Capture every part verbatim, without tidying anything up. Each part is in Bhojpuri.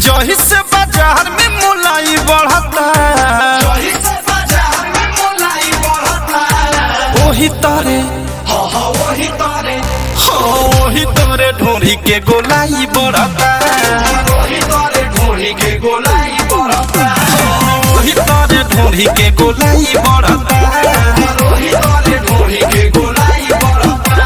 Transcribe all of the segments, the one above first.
जही से बाजार में मुलाई बढ़ता, जही से बाजार में मुलाई बढ़ता। ओही तारे हो हो वही तारे, हो ओही तारे ढोरी के गोलाई बढ़ता, वही तारे ढोरी के गोलाई बढ़ता। ओही तारे ढोरी के गोलाई बढ़ता, वही तारे ढोरी के गोलाई बढ़ता।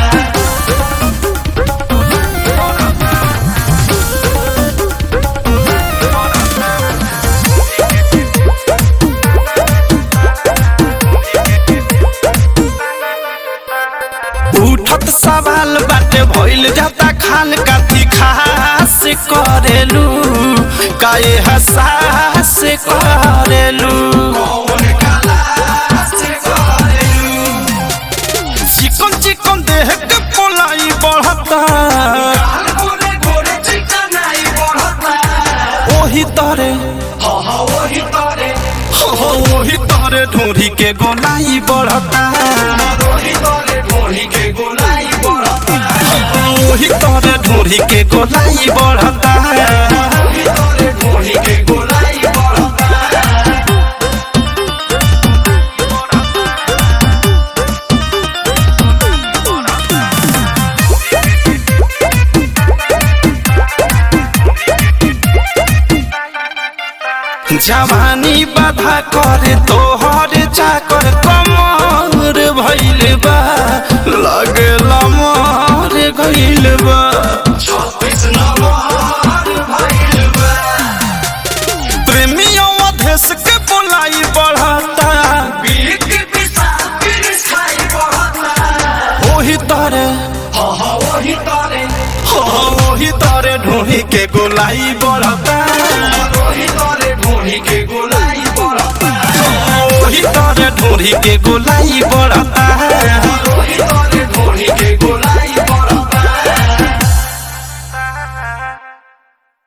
उठत सवाल बाटे भइल जाता खान काथी खास करेलू, काहे हसास करेलू, कौन काला से करेलू, चिकन चिकन देह के पोलाई बढ़ता, काल गोरे गोरे चिकनाई बढ़ता। ओही तारे हो हो वही तारे, हो ओही तारे ढोरी के गोलाई बढ़ता, वही तारे ढोरी के गोलाई बढ़ता। ओही तारे ढोरी के गोलाई बढ़ता। वही तारे ढोरी के गोलाई बढ़ता। जवानी बाधा करे तोहर चाकर कमर भइल बा, लगेला मर गइल बा, छत्तीस नंबर भइल बा। प्रेमियों अधेश के बोलाई बढ़ता, बीक पिसाब पिरिस खाई बढ़ता। ओही तारे हो हो वही तारे, हो ओही तारे ढोरी के गोलाई बढ़ता, वही तारे ढोरी के गोलाई बढ़ता। ओही तारे ढोरी के गोलाई बढ़ता।